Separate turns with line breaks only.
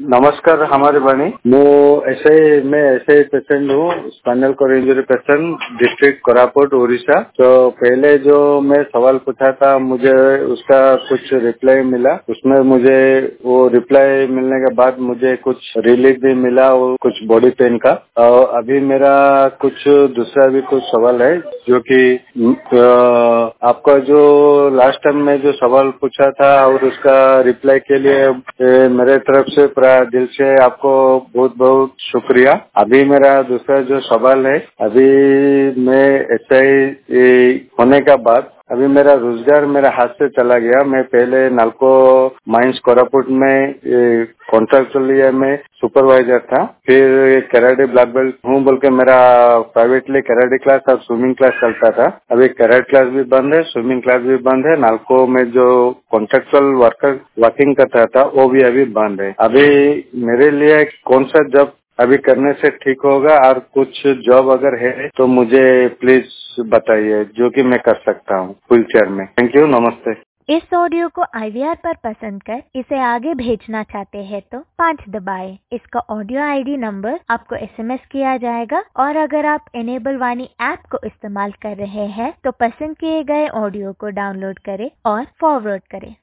नमस्कार हमारे वाणी। मैं ऐसे पेशेंट हूँ, spinal cord injury patient, district Koraput Orissa. तो पहले जो मैं सवाल पूछा था, मुझे उसका कुछ रिप्लाई मिला। उसमें मुझे वो रिप्लाई मिलने के बाद मुझे कुछ रिलीफ भी मिला और कुछ बॉडी पेन का। और अभी मेरा कुछ दूसरा भी कुछ सवाल है, जो कि आपका जो लास्ट टाइम में जो सवाल पूछा था और उसका रिप्लाई के लिए मेरे तरफ से पूरा दिल से आपको बहुत बहुत शुक्रिया। अभी मेरा दूसरा जो सवाल है, अभी मैं एसआई होने का बाद अभी मेरा रोजगार मेरा हाथ से चला गया। मैं पहले नालको माइंस कोरापुट में कॉन्ट्रैक्चुअली में सुपरवाइजर था। फिर कराटे ब्लैक बेल्ट हूँ बोल के मेरा प्राइवेटली कराटे क्लास और स्विमिंग क्लास चलता था। अभी कराटे क्लास भी बंद है, स्विमिंग क्लास भी बंद है। नालको में जो कॉन्ट्रैक्चुअल वर्किंग करता था वो भी अभी बंद है। अभी मेरे लिए कौन सा जॉब अभी करने से ठीक होगा, और कुछ जॉब अगर है तो मुझे प्लीज बताइए, जो कि मैं कर सकता हूँ व्हील चेयर में। थैंक यू, नमस्ते।
इस ऑडियो को IVR पर पसंद कर इसे आगे भेजना चाहते हैं तो 5 दबाएं। इसका ऑडियो ID नंबर आपको SMS किया जाएगा। और अगर आप इनेबल वाणी ऐप को इस्तेमाल कर रहे हैं तो पसंद किए गए ऑडियो को डाउनलोड करें और फॉरवर्ड करें।